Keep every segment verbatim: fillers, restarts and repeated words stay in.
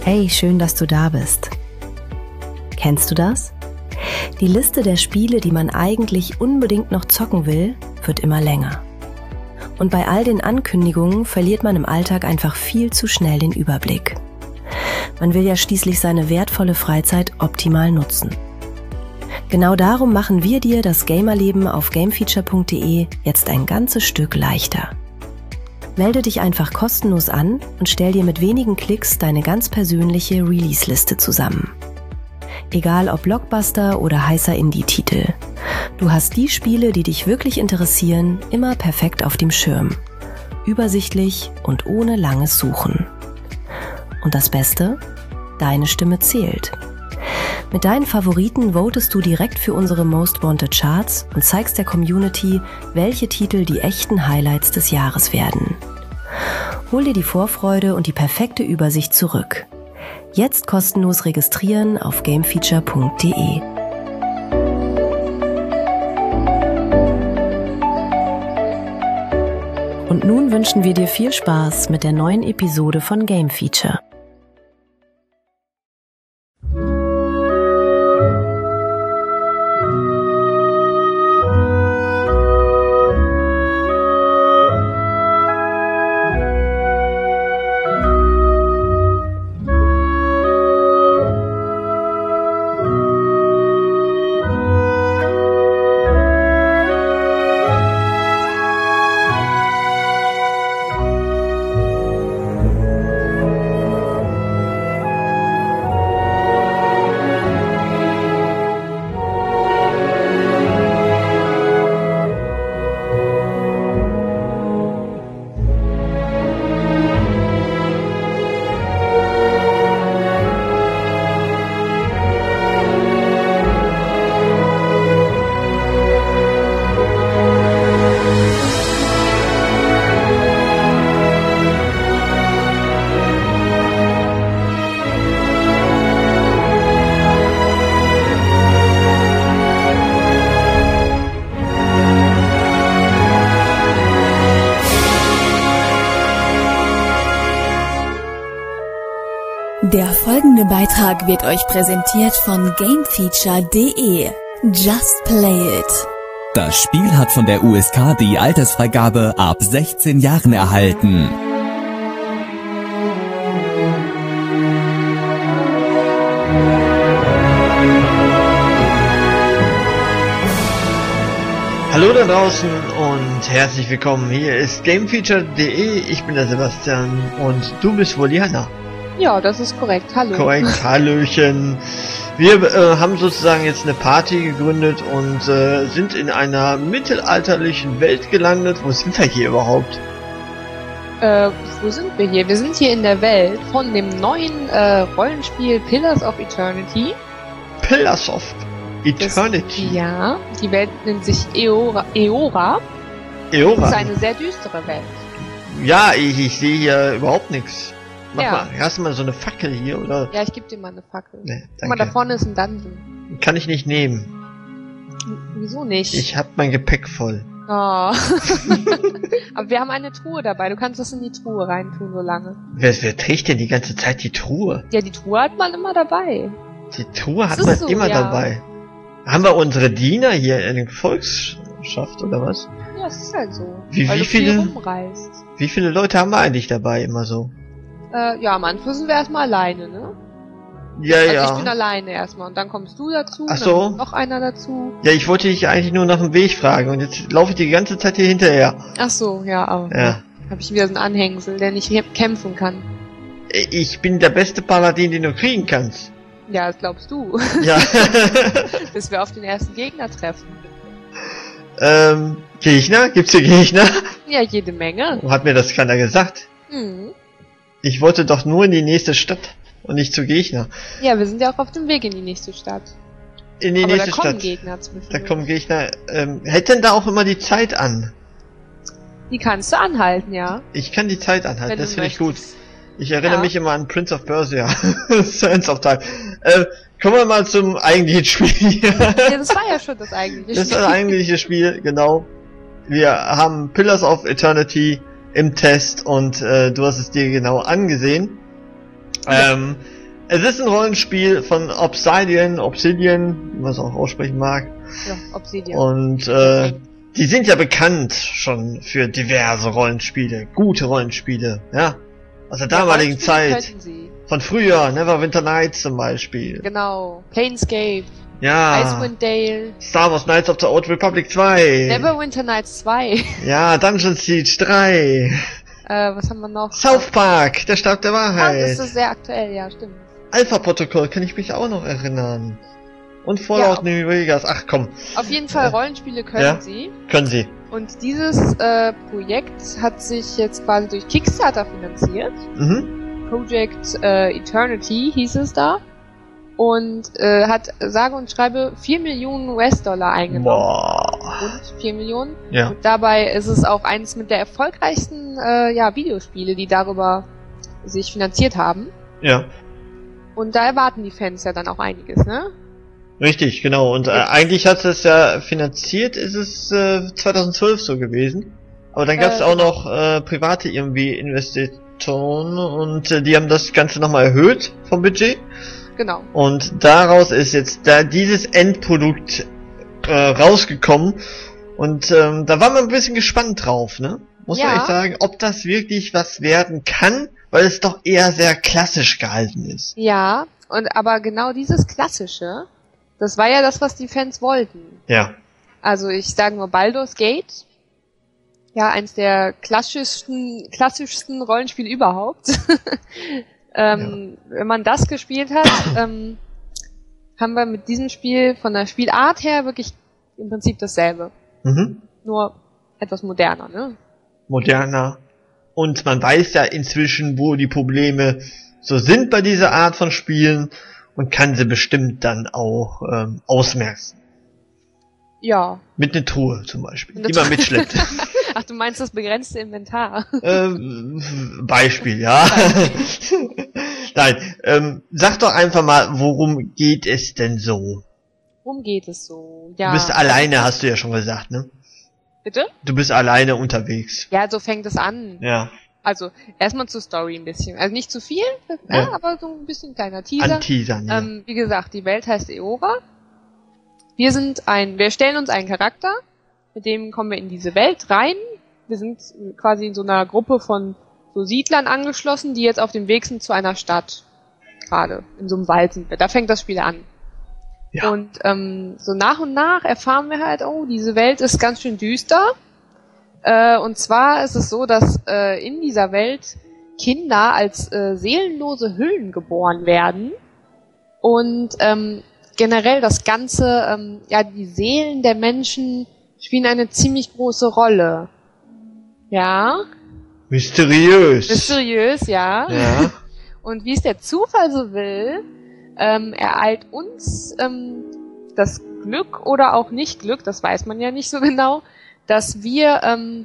Hey, schön, dass du da bist. Kennst du das? Die Liste der Spiele, die man eigentlich unbedingt noch zocken will, wird immer länger. Und bei all den Ankündigungen verliert man im Alltag einfach viel zu schnell den Überblick. Man will ja schließlich seine wertvolle Freizeit optimal nutzen. Genau darum machen wir dir das Gamerleben auf gamefeature punkt de jetzt ein ganzes Stück leichter. Melde dich einfach kostenlos an und stell dir mit wenigen Klicks deine ganz persönliche Release-Liste zusammen. Egal ob Blockbuster oder heißer Indie-Titel. Du hast die Spiele, die dich wirklich interessieren, immer perfekt auf dem Schirm. Übersichtlich und ohne langes Suchen. Und das Beste? Deine Stimme zählt. Mit deinen Favoriten votest du direkt für unsere Most Wanted Charts und zeigst der Community, welche Titel die echten Highlights des Jahres werden. Hol dir die Vorfreude und die perfekte Übersicht zurück. Jetzt kostenlos registrieren auf gamefeature punkt de. Und nun wünschen wir dir viel Spaß mit der neuen Episode von Game Feature. Der folgende Beitrag wird euch präsentiert von gamefeature punkt de. Just play it. Das Spiel hat von der U S K die Altersfreigabe ab sechzehn Jahren erhalten. Hallo da draußen und herzlich willkommen. Hier ist gamefeature punkt de. Ich bin der Sebastian und du bist wohl die Hanna. Ja, das ist korrekt. Hallo. Korrekt, Hallöchen. Wir äh, haben sozusagen jetzt eine Party gegründet und äh, sind in einer mittelalterlichen Welt gelandet. Wo sind wir hier überhaupt? Äh, wo sind wir hier? Wir sind hier in der Welt von dem neuen äh, Rollenspiel Pillars of Eternity. Pillars of Eternity? Das, ja, die Welt nennt sich Eora. Eora. Eora? Das ist eine sehr düstere Welt. Ja, ich, ich sehe hier überhaupt nichts. Mach ja. mal, hast du mal so eine Fackel hier, oder? Ja, ich gebe dir mal eine Fackel. Nee, guck mal, da vorne ist ein Dungeon. Kann ich nicht nehmen. Wieso nicht? Ich hab mein Gepäck voll. Oh. Aber wir haben eine Truhe dabei, du kannst das in die Truhe reintun, so lange. Wer, wer trägt denn die ganze Zeit die Truhe? Ja, die Truhe hat man immer dabei. Die Truhe hat das man so, immer ja. dabei. Haben wir unsere Diener hier in der Volksschaft, oder was? Ja, es ist halt so. Wie, weil wie du viel viele, rumreist. wie viele Leute haben wir eigentlich dabei, immer so? Äh, ja, am Anfang sind wir erstmal alleine, ne? Ja, also ja. ich bin alleine erstmal und dann kommst du dazu, Ach so. dann noch einer dazu. Ja, ich wollte dich eigentlich nur nach dem Weg fragen und jetzt laufe ich die ganze Zeit hier hinterher. Ach so, ja, aber Ja. habe ich wieder so einen Anhängsel, der nicht kämpfen kann. Ich bin der beste Paladin, den du kriegen kannst. Ja, das glaubst du. Ja. Bis wir auf den ersten Gegner treffen. ähm, Gegner? Gibt's hier Gegner? Ja, jede Menge. Hat mir das keiner gesagt? Mhm. Ich wollte doch nur in die nächste Stadt und nicht zu Gegner. Ja, wir sind ja auch auf dem Weg in die nächste Stadt. In die Aber nächste da kommen Stadt. Gegner zwischen. Da kommen Gegner. Ähm, hält denn da auch immer die Zeit an? Die kannst du anhalten, ja. Ich kann die Zeit anhalten, Wenn das du finde ich gut. möchtest. Ich erinnere Ja. mich immer an Prince of Persia. Sands of Time. Äh, kommen wir mal zum eigentlichen Spiel. Ja, das war ja schon das eigentliche Das ist das eigentliche Spiel, genau. Wir haben Pillars of Eternity im Test und äh, du hast es dir genau angesehen. Ja. Ähm, Es ist ein Rollenspiel von Obsidian, Obsidian, wie man es auch aussprechen mag. Ja, Obsidian. Und äh, die sind ja bekannt schon für diverse Rollenspiele, gute Rollenspiele, ja. Aus der damaligen ja, Zeit. Von früher, Neverwinter Nights zum Beispiel. Genau, Planescape. Ja. Icewind Dale. Star Wars Knights of the Old Republic zwei. Neverwinter Nights zwei. Ja, Dungeon Siege drei. Äh, was haben wir noch? South Park, der Stab der Ah, Wahrheit. das ist sehr aktuell, ja, stimmt. Alpha-Protokoll, kann ich mich auch noch erinnern. Und Fallout Ja. New Vegas, ach komm. Auf jeden Fall, Äh, Rollenspiele können ja. sie. Können Sie. Und dieses äh, Projekt hat sich jetzt quasi durch Kickstarter finanziert. Mhm. Project äh, Eternity hieß es da. Und äh, hat sage und schreibe vier Millionen U S-Dollar eingenommen. Boah. Und vier Millionen. Ja. Und dabei ist es auch eines mit der erfolgreichsten äh, ja, Videospiele, die darüber sich finanziert haben. Ja. Und da erwarten die Fans ja dann auch einiges, ne? Richtig, genau. Und äh, eigentlich hat es ja finanziert, ist es äh, zweitausendzwölf so gewesen. Aber dann gab es Äh, auch genau. noch äh, private irgendwie Investitionen und äh, die haben das Ganze nochmal erhöht vom Budget. Genau. Und daraus ist jetzt da dieses Endprodukt äh, rausgekommen. Und ähm, da war man ein bisschen gespannt drauf, ne? Muss man Ja. echt sagen, ob das wirklich was werden kann, weil es doch eher sehr klassisch gehalten ist. Ja, und aber genau dieses Klassische, das war ja das, was die Fans wollten. Ja. Also ich sage nur Baldur's Gate. Ja, eins der klassischsten, klassischsten Rollenspiele überhaupt. ähm, Wenn man das gespielt hat, ähm, haben wir mit diesem Spiel von der Spielart her wirklich im Prinzip dasselbe. Mhm. Nur etwas moderner, ne? Moderner. Und man weiß ja inzwischen, wo die Probleme so sind bei dieser Art von Spielen und kann sie bestimmt dann auch ähm, ausmerzen. Ja. Mit einer Truhe zum Beispiel, Eine die man Truhe. mitschleppt. Ach, du meinst das begrenzte Inventar. ähm, Beispiel, ja. Nein, ähm, sag doch einfach mal, worum geht es denn so? Worum geht es so? Ja. Du bist alleine, hast du ja schon gesagt, ne? Bitte? Du bist alleine unterwegs. Ja, so fängt es an. Ja, Also, erstmal zur Story ein bisschen. Also nicht zu viel, Ja. ja, aber so ein bisschen kleiner Teaser. anteasern, ja. Ähm, wie gesagt, die Welt heißt Eora. Wir sind ein, wir stellen uns einen Charakter, mit dem kommen wir in diese Welt rein. Wir sind quasi in so einer Gruppe von so Siedlern angeschlossen, die jetzt auf dem Weg sind zu einer Stadt. Gerade in so einem Wald sind wir. Da fängt das Spiel an. Ja. Und ähm, so nach und nach erfahren wir halt, oh, diese Welt ist ganz schön düster. Äh, und zwar ist es so, dass äh, in dieser Welt Kinder als äh, seelenlose Hüllen geboren werden. Und ähm, generell das Ganze, ähm, ja, die Seelen der Menschen spielen eine ziemlich große Rolle. Ja, Mysteriös. mysteriös, ja. Ja. Und wie es der Zufall so will, ähm, ereilt uns ähm, das Glück oder auch nicht Glück, das weiß man ja nicht so genau, dass wir ähm,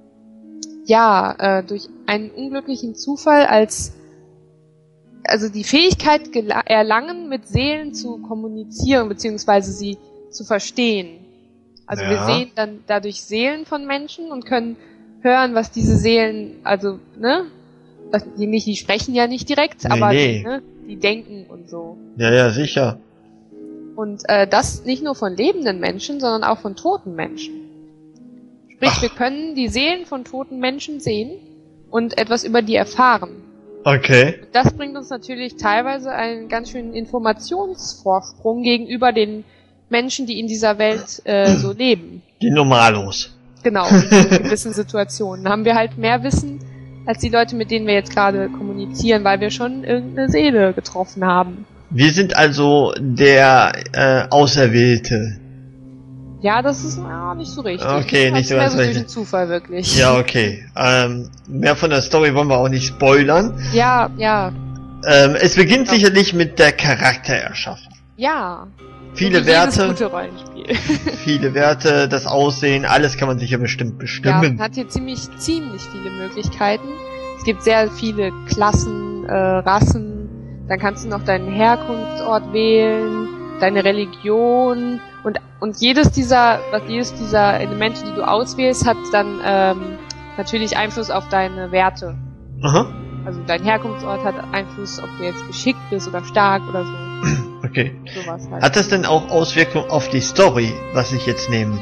ja äh, durch einen unglücklichen Zufall als also die Fähigkeit gela- erlangen, mit Seelen zu kommunizieren beziehungsweise sie zu verstehen. Also Ja. wir sehen dann dadurch Seelen von Menschen und können hören, was diese Seelen, also ne, das, die nicht, die sprechen ja nicht direkt, Nee, aber nee. Die, ne, die denken und so. Ja, ja, sicher. Und äh, das nicht nur von lebenden Menschen, sondern auch von toten Menschen. Sprich, Ach. wir können die Seelen von toten Menschen sehen und etwas über die erfahren. Okay. Das bringt uns natürlich teilweise einen ganz schönen Informationsvorsprung gegenüber den Menschen, die in dieser Welt äh, so leben. Die Normalos. Genau, in gewissen Situationen haben wir halt mehr Wissen als die Leute, mit denen wir jetzt gerade kommunizieren, weil wir schon irgendeine Seele getroffen haben. Wir sind also der äh, Auserwählte. Ja, das ist ja, nicht so richtig. Okay, Das nicht ist so mehr ganz so durch richtig. den Zufall wirklich. Ja, okay. Ähm, mehr von der Story wollen wir auch nicht spoilern. Ja, ja, Ähm, es beginnt Ja. sicherlich mit der Charaktererschaffung. ja. Viele So wie jedes Werte, gute Rollenspiel. viele Werte, das Aussehen, alles kann man sich ja bestimmt Ja, bestimmen. man hat hier ziemlich, ziemlich viele Möglichkeiten. Es gibt sehr viele Klassen, äh, Rassen. Dann kannst du noch deinen Herkunftsort wählen, deine Religion und und jedes dieser, was jedes dieser Elemente, die du auswählst, hat dann ähm, natürlich Einfluss auf deine Werte. Aha. Also dein Herkunftsort hat Einfluss, ob du jetzt geschickt bist oder stark oder so. Okay. Sowas halt. Hat das denn auch Auswirkungen auf die Story, was ich jetzt nehme?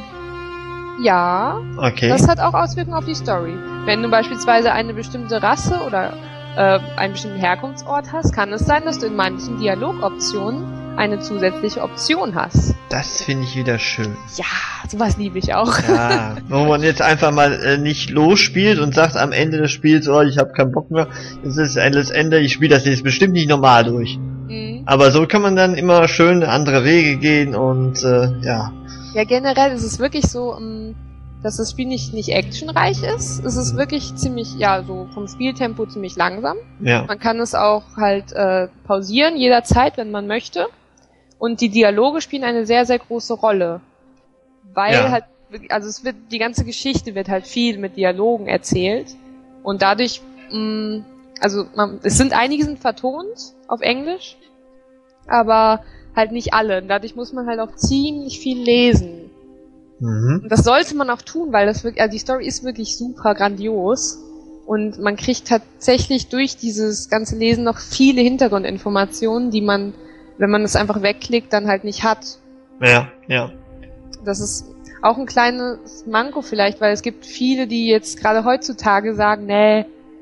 Ja, Okay. das hat auch Auswirkungen auf die Story. Wenn du beispielsweise eine bestimmte Rasse oder äh, einen bestimmten Herkunftsort hast, kann es sein, dass du in manchen Dialogoptionen eine zusätzliche Option hast. Das finde ich wieder schön. Ja, sowas liebe ich auch. Ja, wo man jetzt einfach mal äh, nicht losspielt und sagt am Ende des Spiels, oh, ich habe keinen Bock mehr, es ist Endless Ende, ich spiele das jetzt bestimmt nicht normal durch. Mhm. Aber so kann man dann immer schön andere Wege gehen und äh, ja. Ja, generell ist es wirklich so, um, dass das Spiel nicht, nicht actionreich ist. Es ist wirklich ziemlich, ja, so vom Spieltempo ziemlich langsam. Ja. Man kann es auch halt äh, pausieren, jederzeit, wenn man möchte. Und die Dialoge spielen eine sehr, sehr große Rolle. Weil Ja. halt, also es wird, die ganze Geschichte wird halt viel mit Dialogen erzählt. Und dadurch, mh, also man, es sind einige sind vertont auf Englisch, aber halt nicht alle. Und dadurch muss man halt auch ziemlich viel lesen. Mhm. Und das sollte man auch tun, weil das wirklich, also die Story ist wirklich super grandios. Und man kriegt tatsächlich durch dieses ganze Lesen noch viele Hintergrundinformationen, die man, wenn man es einfach wegklickt, dann halt nicht hat. Ja, ja. Das ist auch ein kleines Manko vielleicht, weil es gibt viele, die jetzt gerade heutzutage sagen, nee,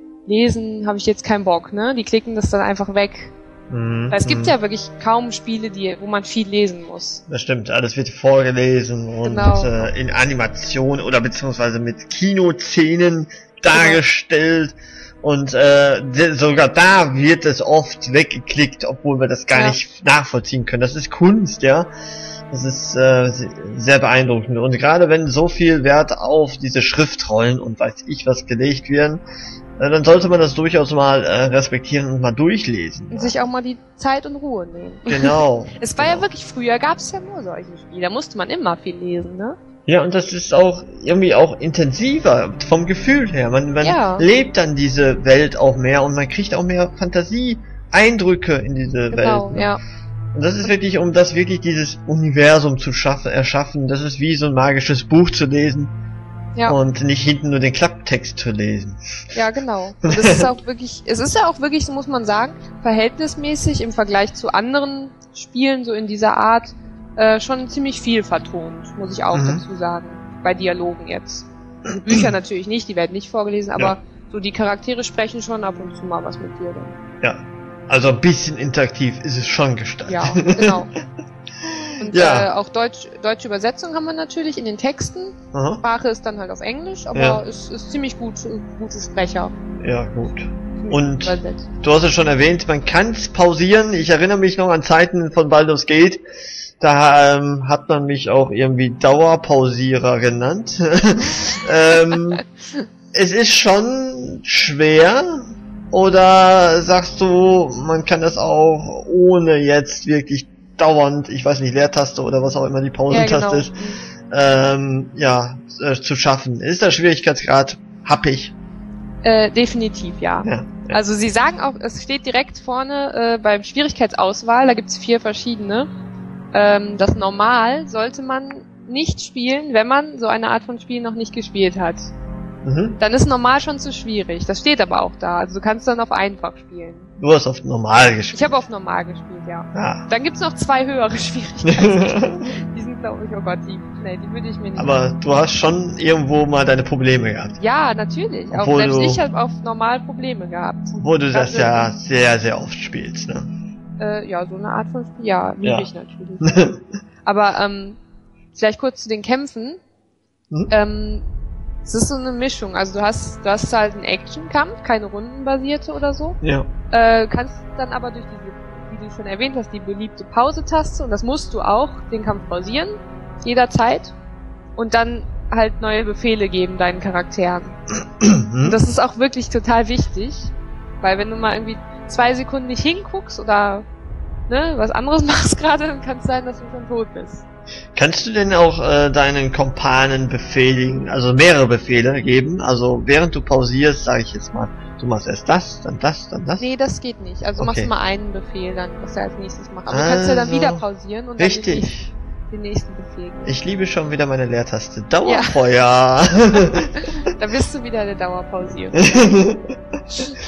lesen habe ich jetzt keinen Bock, ne? Die klicken das dann einfach weg. Mhm. Weil es gibt mhm. ja wirklich kaum Spiele, die, wo man viel lesen muss. Das stimmt, alles wird vorgelesen und Genau. äh, in Animation oder beziehungsweise mit Kinoszenen dargestellt. Und äh, sogar da wird es oft weggeklickt, obwohl wir das gar Ja. nicht nachvollziehen können. Das ist Kunst, ja. Das ist äh, sehr beeindruckend. Und gerade wenn so viel Wert auf diese Schriftrollen und weiß ich was gelegt werden, äh, dann sollte man das durchaus mal äh, respektieren und mal durchlesen. Und sich auch mal die Zeit und Ruhe nehmen. Genau. Es war genau. ja wirklich, früher gab es ja nur solche Spiele. Da musste man immer viel lesen, ne? Ja, und das ist auch irgendwie auch intensiver vom Gefühl her. Man, man Ja. lebt dann diese Welt auch mehr und man kriegt auch mehr Fantasie-Eindrücke in diese Genau, Welt. Ne? ja. Und das ist wirklich, um das wirklich dieses Universum zu schaffen, erschaffen. Das ist wie so ein magisches Buch zu lesen Ja, und nicht hinten nur den Klapptext zu lesen. ja, genau. Und es ist auch wirklich, es ist ja auch wirklich, so muss man sagen, verhältnismäßig im Vergleich zu anderen Spielen so in dieser Art äh, schon ziemlich viel vertont, muss ich auch Mhm. dazu sagen. Bei Dialogen jetzt. Also Bücher natürlich nicht, die werden nicht vorgelesen, aber Ja. so die Charaktere sprechen schon ab und zu mal was mit dir dann. Ja, also ein bisschen interaktiv ist es schon gestaltet. Ja, genau. Und Ja. äh, auch Deutsch, deutsche Übersetzung haben wir natürlich in den Texten. Aha. Sprache ist dann halt auf Englisch, aber Ja. es ist ziemlich gut, gute Sprecher. Ja, gut. Ziemlich Und- gut übersetzt. Du hast es schon erwähnt, man kann es pausieren. Ich erinnere mich noch an Zeiten von Baldur's Gate. Da ähm, hat man mich auch irgendwie Dauerpausierer genannt. ähm, es ist schon schwer. Oder sagst du, man kann das auch ohne jetzt wirklich dauernd, ich weiß nicht, Leertaste oder was auch immer die Ja, Pausentaste genau. ist, ähm, ja, äh, zu schaffen. Ist der Schwierigkeitsgrad happig? Äh, definitiv, ja. Ja. ja. Also sie sagen auch, es steht direkt vorne äh, beim Schwierigkeitsauswahl, da gibt's vier verschiedene. Ähm, das Normal sollte man nicht spielen, wenn man so eine Art von Spiel noch nicht gespielt hat. Mhm. Dann ist Normal schon zu schwierig. Das steht aber auch da. Also du kannst dann auf einfach spielen. Du hast auf normal gespielt. Ich habe auf Normal gespielt, ja. Ja. Dann gibt's noch zwei höhere Schwierigkeiten. Die sind, glaube ich, oh Gott, die, nee, die würde ich mir nicht... Aber du hast schon irgendwo mal deine Probleme gehabt. Ja, natürlich. Auch Obwohl selbst du- ich habe auf Normal Probleme gehabt. Obwohl du das Gerade- ja sehr, sehr oft spielst, ne? Äh, ja, so eine Art von Spiel, ja, liebe Ja. ich natürlich. Aber ähm, vielleicht kurz zu den Kämpfen. Hm? Ähm, es ist so eine Mischung. Also du hast, du hast halt einen Actionkampf, keine rundenbasierte oder so. Ja. Äh, kannst dann aber durch diese, wie du schon erwähnt hast, die beliebte Pause-Taste, und das musst du auch, den Kampf pausieren, jederzeit, und dann halt neue Befehle geben deinen Charakteren. Und das ist auch wirklich total wichtig, weil wenn du mal irgendwie zwei Sekunden nicht hinguckst oder ne, was anderes machst gerade, dann kann es sein, dass du schon tot bist. Kannst du denn auch äh, deinen Kompanen befehligen, also mehrere Befehle geben? Also während du pausierst, sage ich jetzt mal, du machst erst das, dann das, dann das? Nee, das geht nicht. Also Okay. machst du mal einen Befehl, dann was er als nächstes macht. Aber du kannst ja dann Also, wieder pausieren und dann den, Richtig. den nächsten Befehl geben. Ich liebe schon wieder meine Leertaste. Dauerfeuer. Da bist du wieder der Dauerpausierer.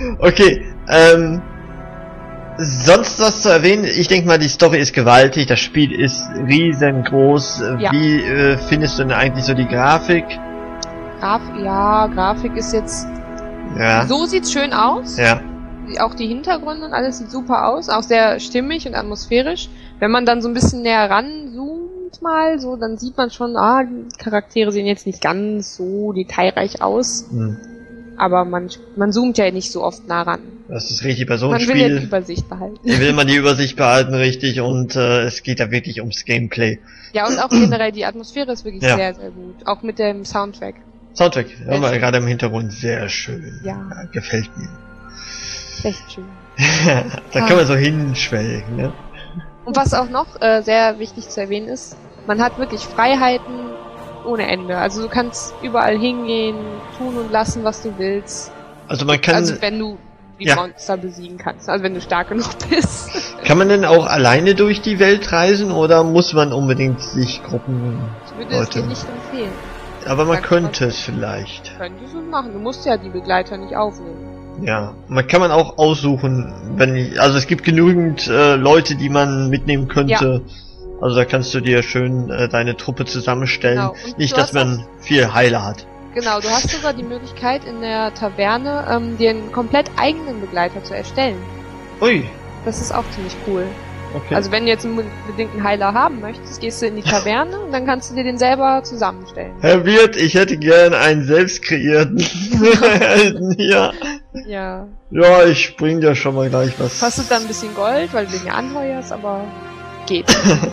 Okay, ähm, sonst was zu erwähnen? Ich denke mal, die Story ist gewaltig, das Spiel ist riesengroß. Ja. Wie äh, findest du denn eigentlich so die Grafik? Graf ja, Grafik ist jetzt... Ja. So sieht's schön aus. Ja. Auch die Hintergründe und alles sieht super aus. Auch sehr stimmig und atmosphärisch. Wenn man dann so ein bisschen näher ranzoomt mal, so, dann sieht man schon, ah, die Charaktere sehen jetzt nicht ganz so detailreich aus. Hm. Aber man, man zoomt ja nicht so oft nah ran. Das ist richtig bei so einem Man will ja die Spiel. Übersicht behalten. Will man die Übersicht behalten, richtig, und äh, es geht da wirklich ums Gameplay. Ja, und auch generell die Atmosphäre ist wirklich Ja. sehr, sehr gut. Auch mit dem Soundtrack. Soundtrack, hören wir schön. gerade im Hintergrund, sehr schön. Ja. Ja, gefällt mir. Echt schön. Da kann man so hinschwelgen, ne? Und was auch noch äh, sehr wichtig zu erwähnen ist, man hat wirklich Freiheiten ohne Ende. Also du kannst überall hingehen, tun und lassen, was du willst. Also man kann, Also wenn du die Ja. Monster besiegen kannst. Also wenn du stark genug bist. kann man denn auch alleine durch die Welt reisen oder muss man unbedingt sich Gruppen... Ich würde es Leute. dir nicht empfehlen. Aber man Sag könnte mal. es vielleicht. Könntest du machen. Du musst ja die Begleiter nicht aufnehmen. Ja, man kann man auch aussuchen, wenn ich, also es gibt genügend äh, Leute, die man mitnehmen könnte. Also da kannst du dir schön äh, deine Truppe zusammenstellen. Genau. Und Nicht, du dass hast man viel Heiler hat. Genau, du hast sogar die Möglichkeit in der Taverne, ähm, dir einen komplett eigenen Begleiter zu erstellen. Ui, Das ist auch ziemlich cool. okay. Also wenn du jetzt einen bedingten Heiler haben möchtest, gehst du in die Taverne und dann kannst du dir den selber zusammenstellen. Herr Wirt, ich hätte gern einen selbst kreierten Helden hier. Ja. Ja, ich bring dir schon mal gleich was. Kostet dann ein bisschen Gold, weil du den ja anheuerst, aber geht.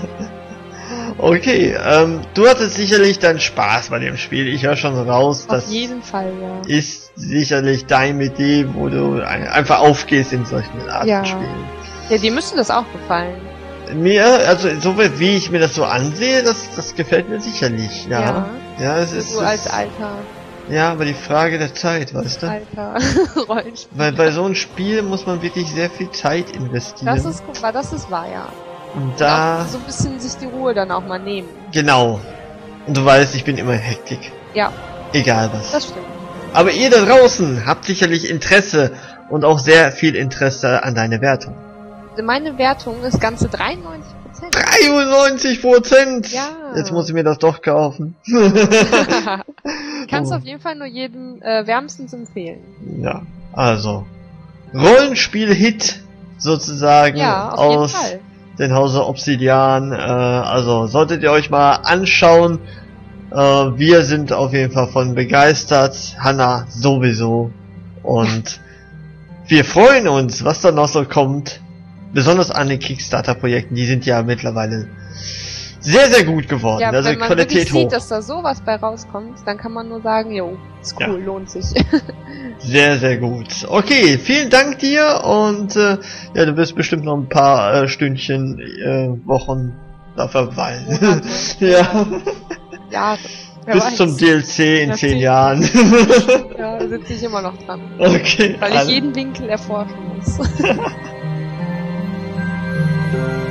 Okay, ähm, du hattest sicherlich dann Spaß bei dem Spiel. Ich höre schon raus, Auf das jeden Fall, ja. ist sicherlich dein Metier, wo du ein, einfach aufgehst in solchen Arten Ja. Spielen. Ja, dir müsste das auch gefallen. Mir, also so wie ich mir das so ansehe, das, das gefällt mir sicherlich, ja. Ja. Ja, es ist, So als es, alter, ja, aber die Frage der Zeit, weißt du? alter Rollenspiel. Weil bei so einem Spiel muss man wirklich sehr viel Zeit investieren. Das ist, guck mal, das ist wahr, ja. und Und da, auch so ein bisschen sich die Ruhe dann auch mal nehmen. genau. Und du weißt, ich bin immer in Hektik. Ja, Egal was. das stimmt. Aber ihr da draußen habt sicherlich Interesse und auch sehr viel Interesse an deine Wertung. Meine Wertung ist ganze dreiundneunzig Prozent. dreiundneunzig Prozent! Ja. Jetzt muss ich mir das doch kaufen. Kannst Oh. auf jeden Fall nur jedem äh, wärmstens empfehlen. Ja, also. Rollenspiel-Hit sozusagen Ja, auf jeden aus Fall. den Hause Obsidian. Äh, also solltet ihr euch mal anschauen. Äh, wir sind auf jeden Fall von begeistert. Hanna sowieso. Und wir freuen uns, was da noch so kommt. Besonders an den Kickstarter-Projekten. Die sind ja mittlerweile sehr, sehr gut geworden. Ja, also wenn man Qualität wirklich hoch. sieht, dass da sowas bei rauskommt, dann kann man nur sagen, jo, ist cool, Ja. lohnt sich. Sehr, sehr gut. Okay, vielen Dank dir und äh, ja, du wirst bestimmt noch ein paar äh, Stündchen, äh, Wochen da verweilen. Monate. Ja, Ja, wer bis weiß. zum D L C in Ja, zehn zehn. Jahren. Ja, da sitze ich immer noch dran. Okay. Weil ich alles- jeden Winkel erforschen muss.